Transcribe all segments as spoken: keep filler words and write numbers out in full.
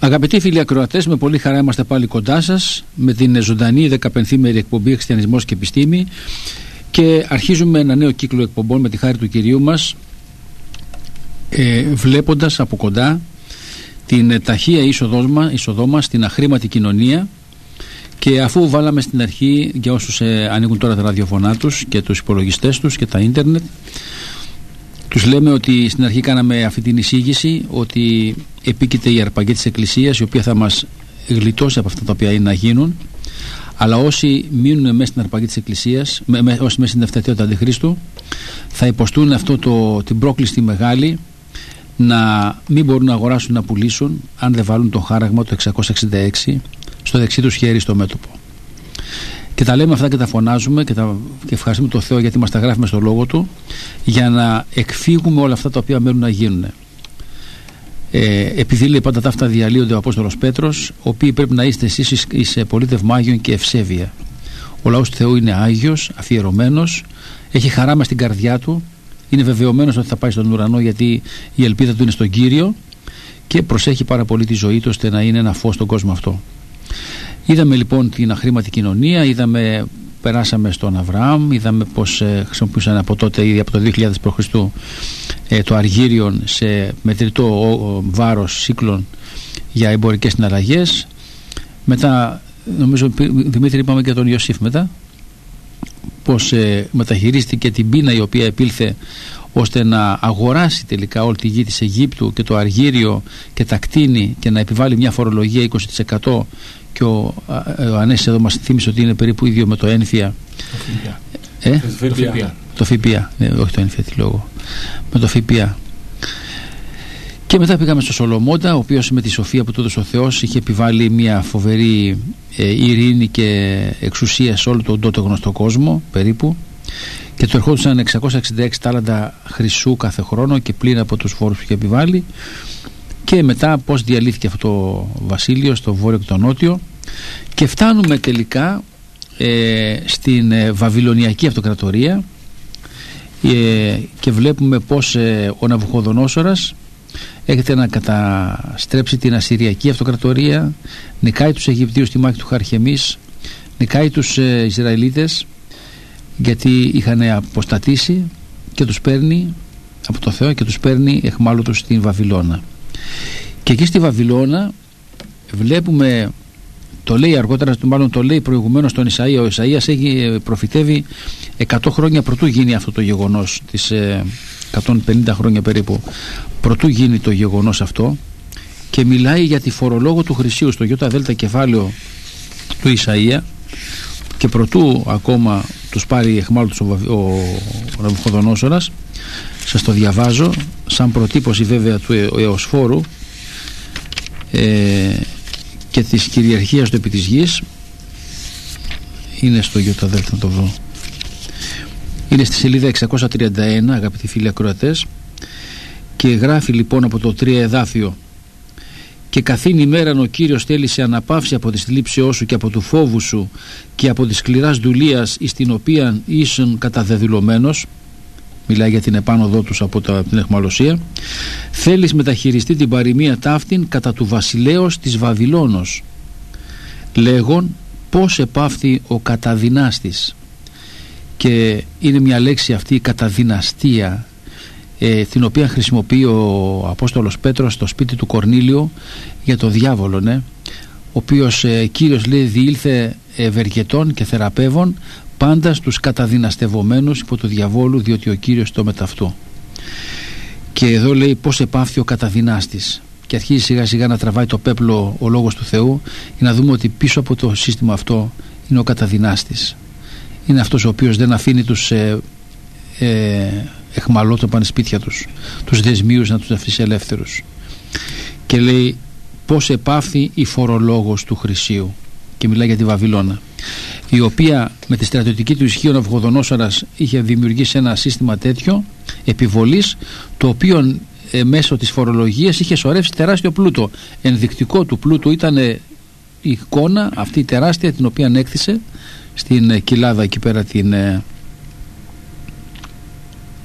Αγαπητοί φίλοι ακροατές, με πολύ χαρά είμαστε πάλι κοντά σας με την ζωντανή δεκαπενθήμερη εκπομπή Χριστιανισμός και Επιστήμη, και αρχίζουμε ένα νέο κύκλο εκπομπών με τη χάρη του Κυρίου μας, ε, βλέποντας από κοντά την ταχεία είσοδό μας στην αχρήματη κοινωνία. Και αφού βάλαμε στην αρχή, για όσους ε, ανοίγουν τώρα τα ραδιοφωνά τους και τους υπολογιστές τους και τα ίντερνετ, τους λέμε ότι στην αρχή κάναμε αυτή την εισήγηση ότι επίκειται η αρπαγή της Εκκλησίας, η οποία θα μας γλιτώσει από αυτά τα οποία είναι να γίνουν, αλλά όσοι μείνουν μέσα στην αρπαγή της Εκκλησίας, με, με, όσοι μέσα στην δευτεριότητα του Αντιχρίστου, θα υποστούν αυτό το, την πρόκληση τη μεγάλη, να μην μπορούν να αγοράσουν, να πουλήσουν, αν δεν βάλουν το χάραγμα το εξακόσια εξήντα έξι στο δεξί τους χέρι στο μέτωπο. Και τα λέμε αυτά και τα φωνάζουμε και, τα, και ευχαριστούμε τον Θεό γιατί μας τα γράφει μες στο λόγο Του, για να εκφύγουμε όλα αυτά τα οποία μένουν να γίνουν. Ε, επειδή λέει πάντα τα αυτά διαλύονται ο Απόστολος Πέτρος, ο οποίοι πρέπει να είστε εσείς εις πολίτευμα Άγιον και ευσέβεια. Ο λαός του Θεού είναι Άγιος, αφιερωμένος, έχει χαρά μες στην καρδιά του, είναι βεβαιωμένος ότι θα πάει στον ουρανό, γιατί η ελπίδα του είναι στον Κύριο, και προσέχει πάρα πολύ τη ζωή του ώστε να είναι ένα φως στον κόσμο αυτό. Είδαμε λοιπόν την αχρήματη κοινωνία, είδαμε, περάσαμε στον Αβραάμ, είδαμε πως ε, χρησιμοποιούσαν από τότε, ήδη από το δύο χιλιάδες προ Χριστού, ε, το αργύριον σε μετρητό ο, ο, βάρος σύκλων για εμπορικές συναλλαγές. Μετά, νομίζω, Δημήτρη, είπαμε και τον Ιωσήφ μετά, πως ε, μεταχειρίστηκε την πείνα η οποία επήλθε ώστε να αγοράσει τελικά όλη τη γη της Αιγύπτου και το αργύριο και τα κτίνη, και να επιβάλλει μια φορολογία είκοσι τοις εκατό, και ο, ο Ανέσης εδώ μας θύμισε ότι είναι περίπου ίδιο με το ένφια. Το ε? ΦΠΑ. Το ΦΠΑ, ναι, όχι το ένφια, τι λόγο. Με το ΦΠΑ. Και μετά πήγαμε στο Σολομώντα, ο οποίος με τη σοφία που του έδωσε ο Θεός είχε επιβάλει μια φοβερή ε, ειρήνη και εξουσία σε όλο τον τότε γνωστό κόσμο περίπου, και του ερχόντουσαν εξακόσια εξήντα έξι τάλαντα χρυσού κάθε χρόνο και πλην από τους φόρους που είχε επιβάλει. Και μετά πως διαλύθηκε αυτό το βασίλειο στο βόρειο και το νότιο, και φτάνουμε τελικά ε, στην ε, Βαβυλωνιακή Αυτοκρατορία, ε, και βλέπουμε πως ε, ο Ναβουχοδονόσορας έρχεται να καταστρέψει την Ασσυριακή Αυτοκρατορία, νικάει τους Αιγυπτίους στη μάχη του Χαρχεμής, νικάει τους ε, Ισραηλίτες γιατί είχαν αποστατήσει, και τους παίρνει από το Θεό και τους παίρνει εχμάλωτους στην Βαβυλώνα. Και εκεί στη Βαβυλώνα βλέπουμε, το λέει αργότερα, μάλλον το λέει προηγουμένως τον Ισαΐα, ο Ισαΐας έχει προφητεύει εκατό χρόνια πρωτού γίνει αυτό το γεγονός, τις εκατόν πενήντα χρόνια περίπου πρωτού γίνει το γεγονός αυτό, και μιλάει για τη φορολόγο του Χρυσίου στο ΙΔ κεφάλαιο του Ισαΐα, και πρωτού ακόμα τους πάρει εχμάλωτους ο, ο, ο Ναβουχοδονόσορας. Σας το διαβάζω σαν προτύπωση βέβαια του Εωσφόρου ε, και της κυριαρχίας του επί της γης. Είναι στο ΙΔ, να το βρω. Είναι στη σελίδα εξακόσια τριάντα ένα, αγαπητοί φίλοι ακροατές, και γράφει λοιπόν από το τρία εδάφιο: «Και καθήν ημέραν ο Κύριος θέλησε αναπαύσει από τη θλίψεώς σου και από του φόβου σου και από τη σκληράς δουλείας εις την οποία ήσουν καταδεδηλωμένος». Μιλάει για την επάνωδό τους από τα, την αιχμαλωσία. «Θέλεις μεταχειριστεί την παροιμία ταύτην κατά του βασιλέως της Βαβυλώνος, λέγον πως επάφθη ο καταδυνάστης». Και είναι μια λέξη αυτή, η καταδυναστία, ε, την οποία χρησιμοποιεί ο Απόστολος Πέτρος στο σπίτι του Κορνήλιου για το διάβολο, ναι, ο οποίος ε, Κύριος λέει διήλθε ευεργετών και θεραπεύων πάντα στους καταδυναστευομένους υπό του διαβόλου, διότι ο Κύριος το μεταυτού. Και εδώ λέει πως επάφθη ο καταδυνάστης, και αρχίζει σιγά σιγά να τραβάει το πέπλο ο λόγος του Θεού, για να δούμε ότι πίσω από το σύστημα αυτό είναι ο καταδυνάστης. Είναι αυτός ο οποίος δεν αφήνει τους ε, ε, εχμαλώτων σπίτια τους, τους δεσμίους να τους αφήσει ελεύθερους. Και λέει πως επάφθη η φορολόγος του Χρυσίου, και μιλάει για τη Βαβυλώνα, η οποία με τη στρατιωτική του ισχύ ο Ναβουχοδονόσορας είχε δημιουργήσει ένα σύστημα τέτοιο επιβολής, το οποίο ε, μέσω της φορολογίας είχε σωρεύσει τεράστιο πλούτο. Ενδεικτικό του πλούτου ήταν ε, η εικόνα αυτή η τεράστια, την οποία έκτισε στην ε, κοιλάδα εκεί πέρα, την ε,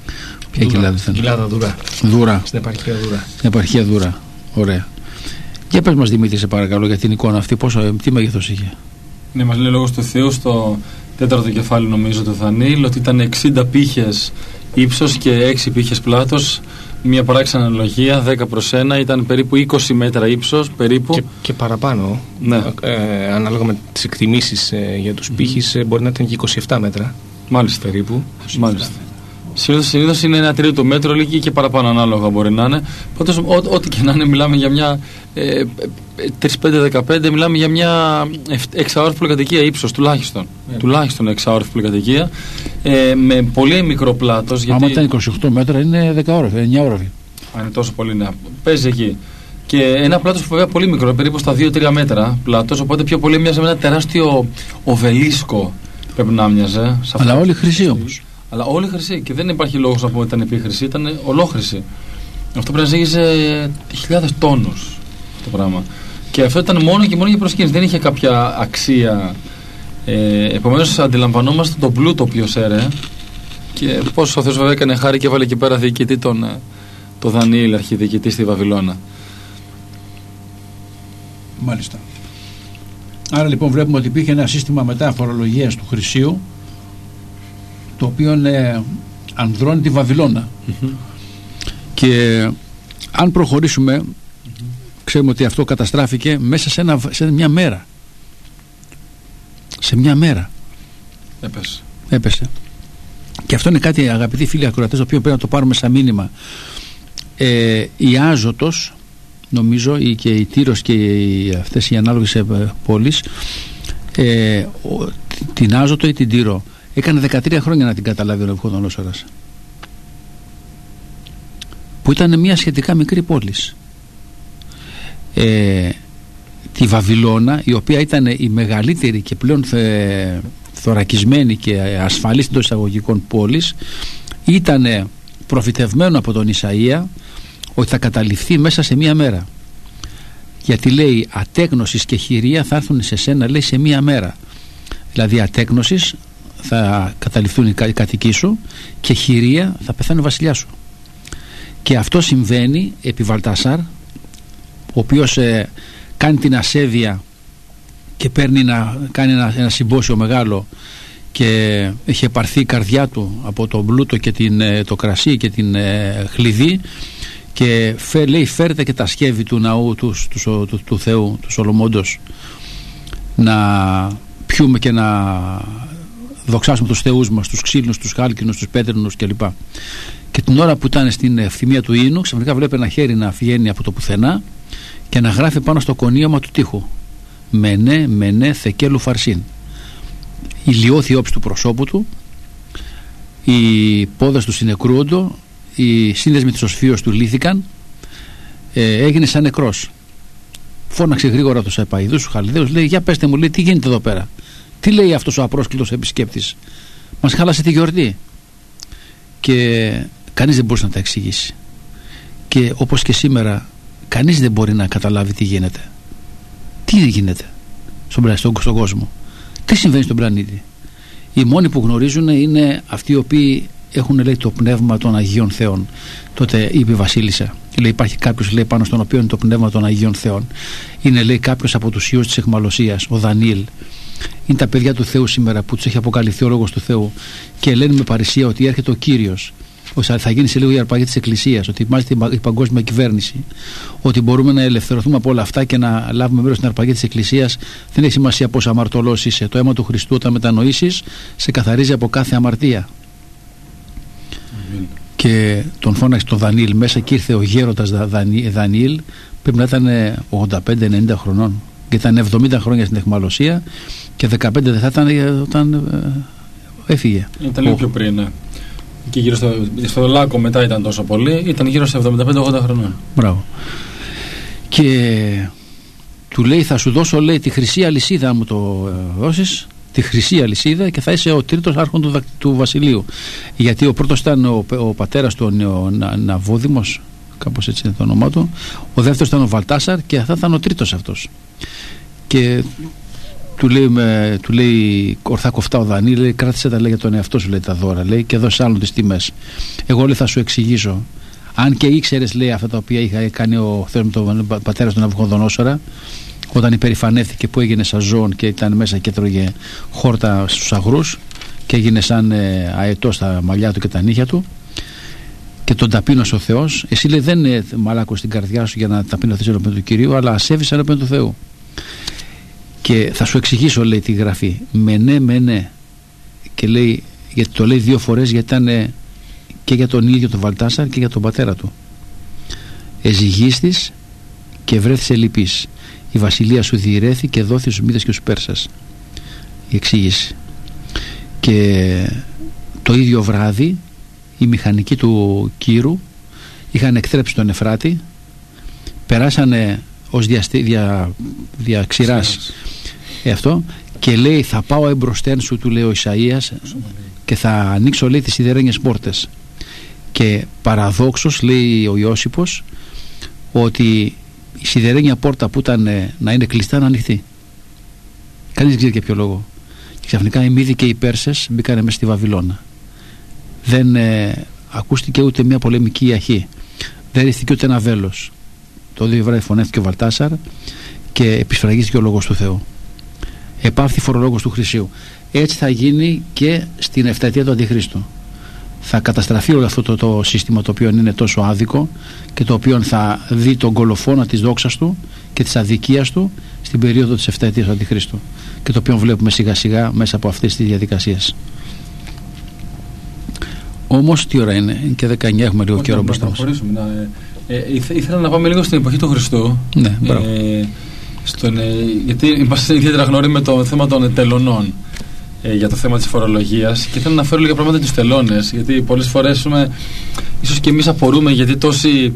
ποια κοιλάδα ήταν? Κοιλάδα Δούρα. Δούρα. Στην επαρχία Δούρα. Στην επαρχία Δούρα. Ωραία. Για πες μας, Δημήτρη, σε παρακαλώ, για την εικόνα αυτή, πόσο, τι μέγεθος είχε. Ναι, μας λέει λόγος του Θεού στο τέταρτο κεφάλαιο, νομίζω, του Δανιήλ, ότι ήταν εξήντα πύχες ύψος και έξι πύχες πλάτος. Μια παράξενη αναλογία, δέκα προς ένα, ήταν περίπου είκοσι μέτρα ύψος, περίπου. Και, και παραπάνω, ναι. ε, ανάλογα με τις εκτιμήσεις ε, για τους πύχες, ε, μπορεί να ήταν και είκοσι επτά μέτρα. Μάλιστα. Περίπου. Μάλιστα. Συνήθως, συνήθως είναι ένα τρίτο μέτρο, λίγη και παραπάνω ανάλογα μπορεί να είναι. Πάντως, ό,τι και να είναι, μιλάμε για μια ε, τρία πέντε δεκαπέντε, μιλάμε για μια εξαόρυφη πολυκατοικία ύψος, τουλάχιστον. Yeah. Τουλάχιστον εξαόρυφη πολυκατοικία, ε, με πολύ μικρό πλάτος. Γιατί... Άμα ήταν είκοσι οκτώ μέτρα, είναι δέκα όροφη, εννιά όροφη. Αν είναι τόσο πολύ, ναι. Παίζει εκεί. Και ένα πλάτος που βέβαια πολύ μικρό, περίπου στα δύο τρία μέτρα πλάτος, οπότε πιο πολύ μοιάζει με ένα τεράστιο οβελίσκο, πρέπει να μοιάζε. Αλλά όλοι χρυσοί όμως. Αλλά όλοι χρυσοί, και δεν υπάρχει λόγος να πούμε ότι ήταν επίχρηση, ήταν ολόχρηση. Αυτό πρέπει να ζήγησε χιλιάδες τόνους το πράγμα. Και αυτό ήταν μόνο και μόνο για προσκύνηση, δεν είχε κάποια αξία. Ε, επομένως αντιλαμβανόμαστε τον πλούτο ο οποίος έρεε και πώς ο Θεός βέβαια έκανε χάρη και έβαλε εκεί πέρα διοικητή τον, τον Δανιήλ, αρχιδιοικητή στη Βαβυλώνα. Μάλιστα. Άρα λοιπόν βλέπουμε ότι υπήρχε ένα σύστημα μετά φορολογίας του χρυσίου, το οποίο ε, ανδρώνει τη Βαβυλώνα. Mm-hmm. Και αν προχωρήσουμε, mm-hmm. ξέρουμε ότι αυτό καταστράφηκε μέσα σε, ένα, σε μια μέρα. Σε μια μέρα έπεσε. έπεσε. Και αυτό είναι κάτι, αγαπητοί φίλοι ακροατές, το οποίο πρέπει να το πάρουμε σαν μήνυμα. Ε, η Άζωτος, νομίζω, ή και η Τύρος και οι, αυτές οι ανάλογες πόλεις, ε, ο, την Άζωτο ή την Τύρο, έκανε δεκατρία χρόνια να την καταλάβει ο Ναβουχοδονόσορας, που ήταν μια σχετικά μικρή πόλη. Ε, τη Βαβυλώνα, η οποία ήταν η μεγαλύτερη και πλέον θε, θωρακισμένη και ασφαλή των εισαγωγικών πόλης, ήταν προφητευμένο από τον Ισαΐα ότι θα καταληφθεί μέσα σε μία μέρα. Γιατί λέει ατέκνωσης και χειρία θα έρθουν σε σένα, λέει, σε μία μέρα. Δηλαδή ατέκνωσης θα καταληφθούν οι κατοικοί σου και χειρία θα πεθάνει ο βασιλιάς σου. Και αυτό συμβαίνει επί Βαλτάσαρ, ο οποίος ε, κάνει την ασέβεια και παίρνει να κάνει ένα, ένα συμπόσιο μεγάλο και έχει επαρθεί η καρδιά του από το πλούτο και την, το κρασί και την ε, χλειδί και φε, λέει φέρτε και τα σκεύη του ναού του, του, του, του, του Θεού, του Σολομόντος, να πιούμε και να δοξάσουμε τους θεούς μας, τους ξύλινους, τους χάλκινους, τους πέτρινους κλπ. Και την ώρα που ήταν στην ευθυμία του ίνου, ξαφνικά βλέπει ένα χέρι να βγαίνει από το πουθενά και να γράφει πάνω στο κονίωμα του τοίχου «Μενέ, μενέ, θεκέλου φαρσίν». Η λιώθη όψη του προσώπου του, οι πόδες του συνεκρούοντο, οι σύνδεσμοι της οσφίως του λύθηκαν, ε, έγινε σαν νεκρός. Φώναξε γρήγορα τους Επαηδούς, τους Χαλδαίους, λέει «Για πέστε μου», λέει, «τι γίνεται εδώ πέρα, τι λέει αυτός ο απρόσκλητος επισκέπτης, μας χάλασε τη γιορτή». Και κανείς δεν μπορούσε να τα εξηγήσει. Και όπως και σήμερα, κανείς δεν μπορεί να καταλάβει τι γίνεται. Τι γίνεται στον, στον, στον κόσμο, τι συμβαίνει στον πλανήτη. Οι μόνοι που γνωρίζουν είναι αυτοί οι οποίοι έχουν, λέει, το πνεύμα των Αγίων Θεών. Τότε είπε η Βασίλισσα, λέει, υπάρχει κάποιος, λέει, πάνω στον οποίο είναι το πνεύμα των Αγίων Θεών. Είναι, λέει, κάποιος από τους ιούς της αιχμαλωσίας, ο Δανιήλ. Είναι τα παιδιά του Θεού σήμερα που τους έχει αποκαλυφθεί ο λόγος του Θεού και λένε με παρησία ότι έρχεται ο Κύριος, ότι θα γίνει σε λίγο η αρπαγή της Εκκλησίας, ότι μάλιστα η παγκόσμια κυβέρνηση, ότι μπορούμε να ελευθερωθούμε από όλα αυτά και να λάβουμε μέρος στην αρπαγή της Εκκλησίας. Δεν έχει σημασία πόσο αμαρτωλός είσαι. Το αίμα του Χριστού, όταν μετανοήσεις, σε καθαρίζει από κάθε αμαρτία. Mm. Και τον φώναξε τον Δανιήλ μέσα και ήρθε ο γέροντας Δανιήλ, πρέπει να ήταν ογδόντα πέντε ενενήντα χρονών. Και ήταν εβδομήντα χρόνια στην αιχμαλωσία και δεκαπέντε δεν θα ήταν όταν ε, έφυγε. Ήταν λίγο πιο πριν, ναι. Και γύρω στο, στο Λάκκο μετά ήταν τόσο πολύ, ήταν γύρω στα εβδομήντα πέντε ογδόντα χρονών. Μπράβο. Και του λέει, θα σου δώσω, λέει, τη χρυσή αλυσίδα, μου το ε, δώσεις, τη χρυσή αλυσίδα, και θα είσαι ο τρίτος άρχον του, του βασιλείου. Γιατί ο πρώτος ήταν ο, ο πατέρας του, ο Να, Ναβόδημος, κάπως έτσι είναι το όνομά του, ο δεύτερος ήταν ο Βαλτάσαρ και θα ήταν ο τρίτος αυτός. Και του λέει, με, του λέει ορθά κοφτά ο Δανιήλ, λέει, κράτησε τα, λέει, για τον εαυτό σου, λέει, τα δώρα, λέει, και δώσε άλλον τις τιμές. Εγώ, λέει, θα σου εξηγήσω. Αν και ήξερες, λέει, αυτά τα οποία είχε κάνει ο Θεός με τον πατέρα του Ναβουχοδονόσορα, όταν υπερηφανεύθηκε που έγινε σαν ζώον και ήταν μέσα και έτρωγε χόρτα στους αγρούς και έγινε σαν ε, αετός στα μαλλιά του και τα νύχια του, και τον ταπείνωσε ο Θεός. Εσύ, λέει, δεν είναι μαλάκος στην καρδιά σου για να ταπεινωθείς ενώπιον του Κυρίου, αλλά ασέβεις ενώπιον του Θεού. Και θα σου εξηγήσω, λέει, τη γραφή. Με ναι, με ναι. Και λέει, γιατί το λέει δύο φορές, γιατί ήταν και για τον ίδιο τον Βαλτάσαρ και για τον πατέρα του. Εζυγίστης και βρέθησε λυπής. Η βασιλεία σου διηρέθη και δόθη στους Μήδες και στους Πέρσας. Η εξήγηση. Και το ίδιο βράδυ οι μηχανικοί του Κύρου είχαν εκτρέψει τον Εφράτη, περάσανε ως διαστη, δια, διαξηράς ε, αυτό, και λέει, θα πάω εμπροστέν σου, του λέει ο Ισαΐας, και θα ανοίξω, λέει, τις σιδερένιες πόρτες. Και παραδόξως, λέει ο Ιώσυπος, ότι η σιδερένια πόρτα που ήταν ε, να είναι κλειστά να ανοιχτεί. Κανείς δεν ξέρει για ποιο λόγο. Και ξαφνικά οι Μήδοι και οι Πέρσες μπήκανε μέσα στη Βαβυλώνα. Δεν ε, ακούστηκε ούτε μια πολεμική ιαχή. Δεν ρίχθηκε ούτε ένα βέλος. Το ίδιο βράδυ φωνεύτηκε ο Βαλτάσαρ και επισφραγίστηκε ο λόγος του Θεού. Επάφθη φορολόγος του Χρυσίου. Έτσι θα γίνει και στην εφταετία του Αντιχρίστου. Θα καταστραφεί όλο αυτό το, το σύστημα, το οποίο είναι τόσο άδικο και το οποίο θα δει τον κολοφόνα της δόξας του και της αδικίας του στην περίοδο της εφταετίας του Αντιχρίστου, και το οποίο βλέπουμε σιγά σιγά μέσα από αυτές τις διαδικασίες. Όμως τι ώρα είναι? Είναι και δεκαεννιά, έχουμε λίγο καιρό μπροστά μας. Να, ε, ε, ήθελα να πάμε λίγο στην εποχή του Χριστού. Ναι, μπράβο. Ε, στον, ε, γιατί είμαστε ιδιαίτερα γνώριμοι με το θέμα των τελωνών, ε, για το θέμα της φορολογίας, και θέλω να φέρω λίγα πράγματα τους τελώνες, γιατί πολλές φορές έχουμε, ίσως και εμείς απορούμε γιατί τόση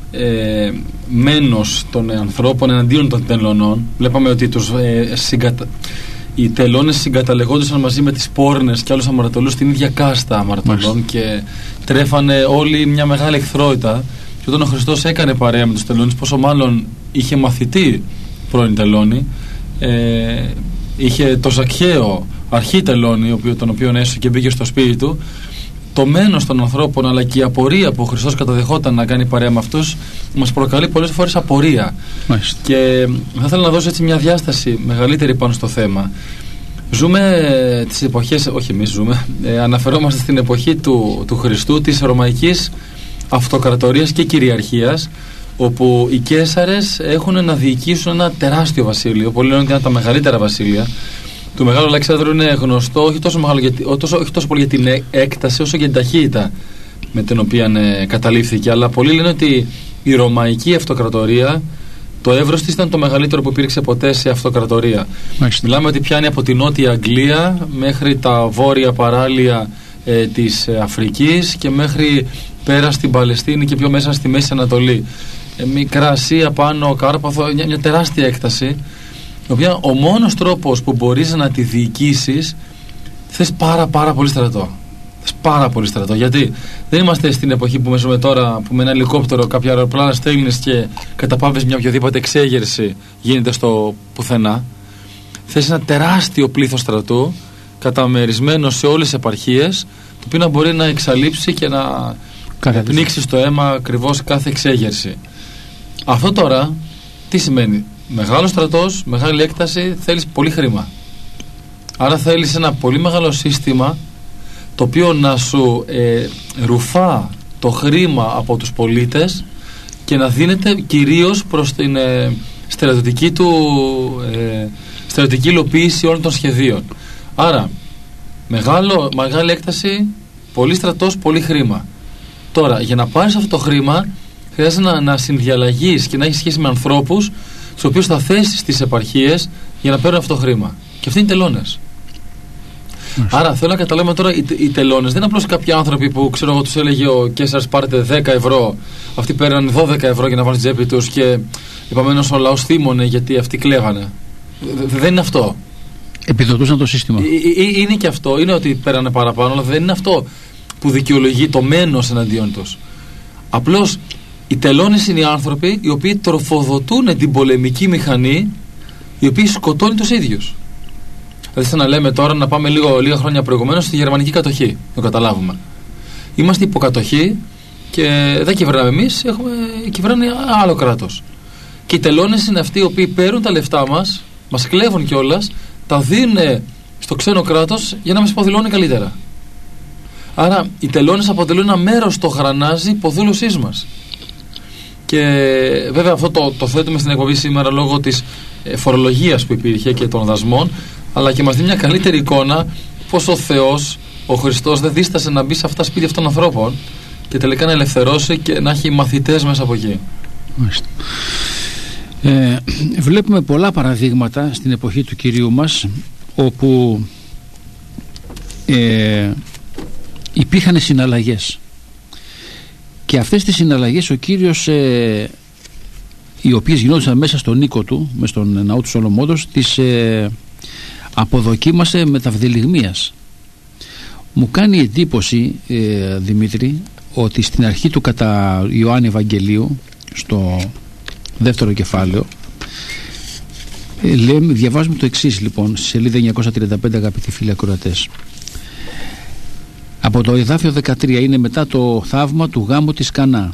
ε, μένος των ανθρώπων εναντίον των τελωνών. Βλέπαμε ότι τους, ε, συγκατα... οι τελώνες συγκαταλεγόντουσαν μαζί με τις πόρνες και άλλους αμαρτωλούς στην ίδια κάστα αμαρτωλών και τρέφανε όλοι μια μεγάλη εχθρότητα. Και όταν ο Χριστός έκανε παρέα με τους τελώνες, πόσο μάλλον είχε μαθητή πρώην τελώνη, ε, είχε το Ζακχαίο αρχή τελώνη, τον οποίον έσωσε και μπήκε στο σπίτι του. Το μένος των ανθρώπων, αλλά και η απορία που ο Χριστός καταδεχόταν να κάνει παρέα με αυτούς, μας προκαλεί πολλές φορές απορία. Μάλιστα. Και θα ήθελα να δώσω έτσι μια διάσταση μεγαλύτερη πάνω στο θέμα. Ζούμε τις εποχές, όχι εμείς ζούμε, ε, αναφερόμαστε στην εποχή του, του Χριστού, της ρωμαϊκής αυτοκρατορίας και κυριαρχίας, όπου οι Καίσαρες έχουν να διοικήσουν ένα τεράστιο βασίλειο, πολλοί λένε ότι είναι τα μεγαλύτερα βασίλεια. Του Μεγάλου Αλεξάνδρου είναι γνωστό όχι τόσο, μεγάλο για, τόσο, όχι τόσο πολύ για την έκταση όσο για την ταχύτητα με την οποία ε, καταλήφθηκε, αλλά πολλοί λένε ότι η Ρωμαϊκή Αυτοκρατορία, το εύρος της ήταν το μεγαλύτερο που υπήρξε ποτέ σε αυτοκρατορία. Μάλιστα. Μιλάμε ότι πιάνει από την Νότια Αγγλία μέχρι τα βόρεια παράλια ε, της Αφρικής και μέχρι πέρα στην Παλαιστίνη και πιο μέσα στη Μέση Ανατολή. Ε, Μικρά Ασία, πάνω Κάρπαθο, μια, μια τεράστια έκταση, η οποία ο μόνος τρόπος που μπορείς να τη διοικήσεις, θες πάρα πάρα πολύ στρατό. Θες πάρα πολύ στρατό. Γιατί δεν είμαστε στην εποχή που ζούμε τώρα, που με ένα ελικόπτερο, κάποια αεροπλάνα στέλνεις και καταπάβεις μια οποιαδήποτε εξέγερση γίνεται στο πουθενά. Θες ένα τεράστιο πλήθος στρατού, καταμερισμένο σε όλες τις επαρχίες, το οποίο να μπορεί να εξαλείψει και να πνίξει στο αίμα ακριβώς κάθε εξέγερση. Αυτό τώρα τι σημαίνει? Μεγάλο στρατός, μεγάλη έκταση, θέλεις πολύ χρήμα. Άρα θέλεις ένα πολύ μεγάλο σύστημα, το οποίο να σου ε, ρουφά το χρήμα από τους πολίτες και να δίνεται κυρίως προς την ε, στρατιωτική του ε, στρατιωτική υλοποίηση όλων των σχεδίων. Άρα μεγάλο, μεγάλη έκταση, πολύ στρατός, πολύ χρήμα. Τώρα, για να πάρεις αυτό το χρήμα χρειάζεται να, να συνδιαλλαγείς και να έχεις σχέση με ανθρώπους στους οποίους θα θέσεις στις επαρχίες για να παίρνουν αυτό το χρήμα. Και αυτοί είναι τελώνες. Άρα θέλω να καταλάβουμε τώρα, οι, οι τελώνες δεν είναι απλώς κάποιοι άνθρωποι που, ξέρω εγώ, τους έλεγε ο Καίσαρας πάρτε δέκα ευρώ, αυτοί παίρνανε δώδεκα ευρώ για να βάλουν στην τσέπη τους και επομένως ο λαός θύμωνε γιατί αυτοί κλέβανε. Δεν είναι αυτό. Επιδοτούσαν το σύστημα. Ε, ε, είναι και αυτό, είναι ότι πέρανε παραπάνω, αλλά δεν είναι αυτό που δικαιολογεί το μένος εναντίον τους. Απλώς οι τελώνες είναι οι άνθρωποι οι οποίοι τροφοδοτούν την πολεμική μηχανή, οι οποίοι σκοτώνει τους ίδιους. Δηλαδή, σαν να λέμε τώρα, να πάμε λίγο, λίγα χρόνια προηγουμένως στη γερμανική κατοχή, το καταλάβουμε. Είμαστε υποκατοχή Και δεν κυβερνάμε εμείς, κυβερνάνε άλλο κράτος. Και οι τελώνες είναι αυτοί οι οποίοι παίρνουν τα λεφτά μας, μας κλέβουν κιόλας, τα δίνουν στο ξένο κράτος για να μας υποδηλώνει καλύτερα. Άρα οι τελώνες αποτελούν ένα μέρος στο γρανάζι υποδήλωσής μας. Και βέβαια αυτό το, το θέτουμε στην εκπομπή σήμερα λόγω της ε, φορολογίας που υπήρχε και των δασμών, αλλά και μας δίνει μια καλύτερη εικόνα πως ο Θεός, ο Χριστός, δεν δίστασε να μπει σε αυτά τα σπίτια αυτών των ανθρώπων και τελικά να ελευθερώσει και να έχει μαθητές μέσα από εκεί. Ε, βλέπουμε πολλά παραδείγματα στην εποχή του Κυρίου μας όπου ε, υπήρχαν συναλλαγές, και αυτές τις συναλλαγές ο Κύριος, ε, οι οποίες γινόντουσαν μέσα στον οίκο του, μέσα στον ναό του Σολομώντος, τις ε, αποδοκίμασε με ταυδελιγμίας. Μου κάνει εντύπωση, ε, Δημήτρη, ότι στην αρχή του κατά Ιωάννη Ευαγγελίου, στο δεύτερο κεφάλαιο, ε, λέμε, διαβάζουμε το εξής λοιπόν, στη σελίδα εννιακόσια τριάντα πέντε, αγαπητοί φίλοι ακροατές. Από το εδάφιο δεκατρία, είναι μετά το θαύμα του γάμου της Κανά.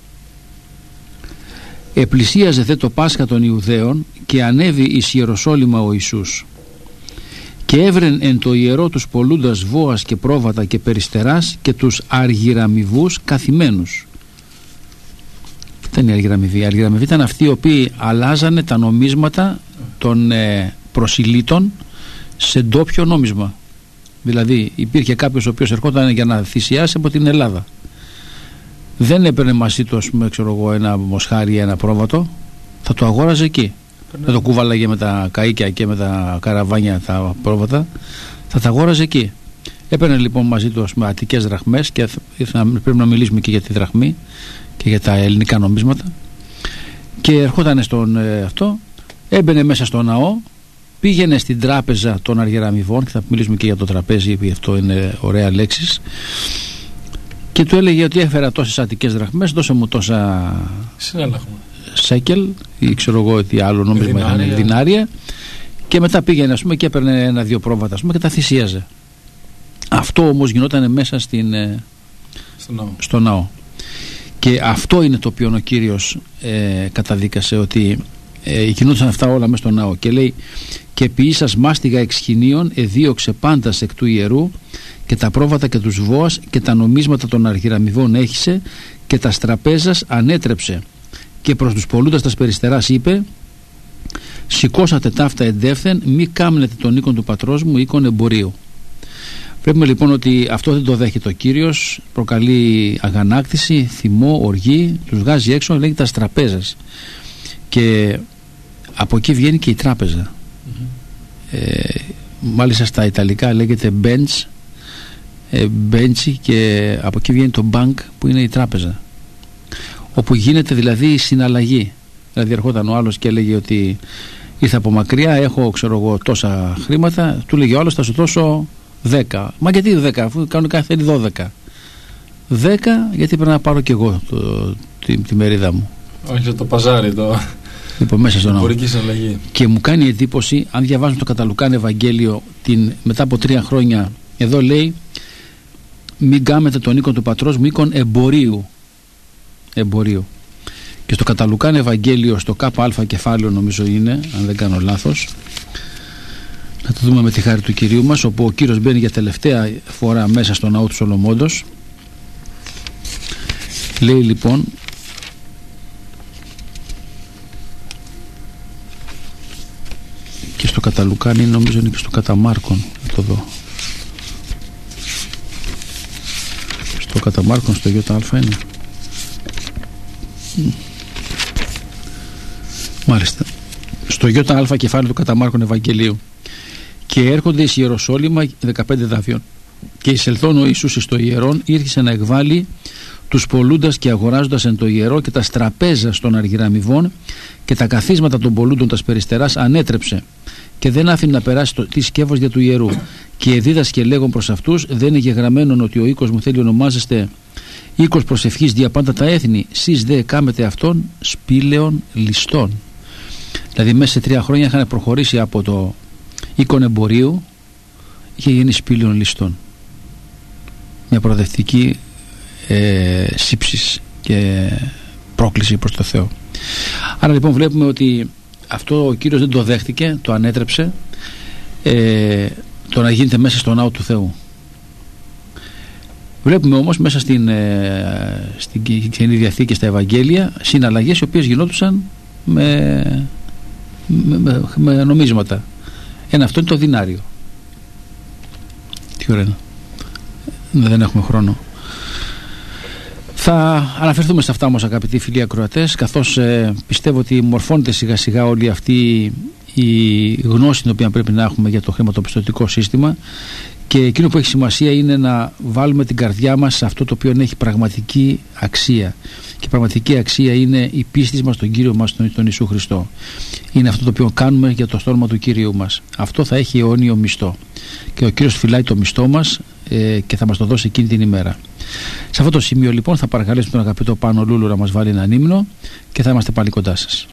Επλησίαζε δε το Πάσχα των Ιουδαίων και ανέβη εις Ιεροσόλυμα ο Ιησούς. Και έβρεν εν το ιερό τους πολλούντας βόας και πρόβατα και περιστεράς και τους αργυραμιβούς καθημένους. Τι ήταν οι αργυραμιβοί? Οι αργυραμιβοί ήταν αυτοί οι οποίοι αλλάζανε τα νομίσματα των ε, προσιλήτων σε ντόπιο νόμισμα. Δηλαδή υπήρχε κάποιος ο οποίος ερχόταν για να θυσιάσει από την Ελλάδα, δεν έπαιρνε μαζί του, ας πούμε, ξέρω εγώ, ένα μοσχάρι, ένα πρόβατο, θα το αγόραζε εκεί. Δεν το κουβάλαγε με τα καΐκια και με τα καραβάνια τα πρόβατα, θα τα αγόραζε εκεί. Έπαιρνε λοιπόν μαζί του, ας πούμε, αττικές δραχμές, και πρέπει να μιλήσουμε και για τη δραχμή και για τα ελληνικά νομίσματα, και ερχόταν στον ε, αυτό, έμπαινε μέσα στο ναό, πήγαινε στην τράπεζα των αργυραμιβών, και θα μιλήσουμε και για το τραπέζι, επειδή αυτό είναι ωραία λέξεις, και του έλεγε ότι έφερα τόσες αττικές δραχμές, δώσε μου τόσα σέκελ ή ξέρω εγώ τι άλλο νόμισμα είχαν, δινάρια, και μετά πήγαινε, ας πούμε, και έπαιρνε ένα-δύο πρόβατα, ας πούμε, και τα θυσίαζε. Αυτό όμως γινόταν μέσα στην, στο, ναό. στο ναό. Και αυτό είναι το οποίο ο Κύριος ε, καταδίκασε, ότι ε, γινόταν αυτά όλα μέσα στο ναό. Και λέει, και ποιήσας μάστιγα εξχηνίων εδίωξε πάντας εκ του ιερού, και τα πρόβατα και τους βόας και τα νομίσματα των αργυραμιβών έχισε, και τα στραπέζας ανέτρεψε, και προς τους πολλούντας τας περιστεράς είπε, σηκώσατε ταύτα εντεύθεν, μη κάμνετε τον οίκον του πατρός μου, οίκον εμπορίου. Βλέπουμε λοιπόν ότι αυτό δεν το δέχεται ο Κύριος, προκαλεί αγανάκτηση, θυμό, οργή, τους βγάζει έξω, λέγει τα στραπέζας, και από εκεί βγαίνει και η τράπεζα. Mm-hmm. ε, μάλιστα στα Ιταλικά λέγεται bench, ε, bench, και από εκεί βγαίνει το bank που είναι η τράπεζα, όπου γίνεται δηλαδή η συναλλαγή. Δηλαδή ερχόταν ο άλλος και έλεγε ότι ήρθα από μακριά, έχω ξέρω εγώ τόσα χρήματα, του λέγει ο άλλος θα σου δώσω δέκα. Μα γιατί δέκα, αφού κανονικά θέλει δώδεκα. δέκα γιατί πρέπει να πάρω κι εγώ το, τη, τη μερίδα μου. Όχι το παζάρι το... Λοιπόν, μέσα στον ναό. Και μου κάνει εντύπωση, αν διαβάζουμε το κατά Λουκάν Ευαγγέλιο, την, μετά από τρία χρόνια, εδώ λέει, μην κάμετε τον οίκον του πατρός μου, οίκον εμπορίου. Εμπορίου. Και στο κατά Λουκάν Ευαγγέλιο, στο ΚΑ κεφάλαιο νομίζω είναι, αν δεν κάνω λάθος, να το δούμε με τη χάρη του Κυρίου μας, όπου ο Κύριος μπαίνει για τελευταία φορά μέσα στο ναό του Σολομώντος. Λέει λοιπόν, και στο κατά Λουκάν είναι, νομίζω είναι και στο κατά Μάρκον, να το δω, στο κατά Μάρκον, στο ΙΑ είναι. Μάλιστα, στο ΙΑ κεφάλαιο του κατά Μάρκον Ευαγγελίου. Και έρχονται εις Ιεροσόλυμα δεκαπέντε δάφιον, και εισελθών ο Ιησούς εις το ιερόν, ήρθε να εκβάλει τους πολλούντας και αγοράζοντας εν το ιερό, και τα στραπέζας των αργυραμιβών και τα καθίσματα των πολλούντων τας περιστεράς ανέτρεψε, και δεν άφηνε να περάσει το, τη σκεύος δια του ιερού. Και δίδασκε λέγον προς αυτούς, δεν είναι γεγραμμένον ότι ο οίκος μου θέλει ονομάζεστε οίκος προσευχής δια πάντα τα έθνη, σεις δε κάμετε αυτόν σπήλαιων ληστών. Δηλαδή μέσα σε τρία χρόνια είχαν προχωρήσει από το οίκον εμπορίου, είχε γίνει σπήλαιων ληστών. Μια προοδευτική ε, σύψης και πρόκληση προς το Θεό. Άρα λοιπόν βλέπουμε ότι αυτό ο Κύριος δεν το δέχτηκε, το ανέτρεψε, ε, το να γίνεται μέσα στο ναό του Θεού. Βλέπουμε όμως μέσα στην, ε, στην Καινή Διαθήκη και στα Ευαγγέλια συναλλαγές οι οποίες γινόντουσαν με, με, με, με νομίσματα. Ένα αυτό είναι το δινάριο. Τι ωραία. Δεν έχουμε χρόνο. Θα αναφερθούμε σε αυτά όμως, αγαπητοί φίλοι ακροατές, καθώς ε, πιστεύω ότι μορφώνεται σιγά σιγά όλη αυτή η γνώση την οποία πρέπει να έχουμε για το χρηματοπιστωτικό σύστημα, και εκείνο που έχει σημασία είναι να βάλουμε την καρδιά μας σε αυτό το οποίο έχει πραγματική αξία, και η πραγματική αξία είναι η πίστη μας στον Κύριο μας, τον, τον Ιησού Χριστό. Είναι αυτό το οποίο κάνουμε για το όνομα του Κυρίου μας. Αυτό θα έχει αιώνιο μισθό, και ο Κύριος φυλάει το μισθό μας ε, και θα μας το δώσει εκείνη την ημέρα. Σε αυτό το σημείο λοιπόν θα παρακαλέσουμε τον αγαπητό Πάνο Λούλου να μας βάλει έναν ύμνο και θα είμαστε πάλι κοντά σας.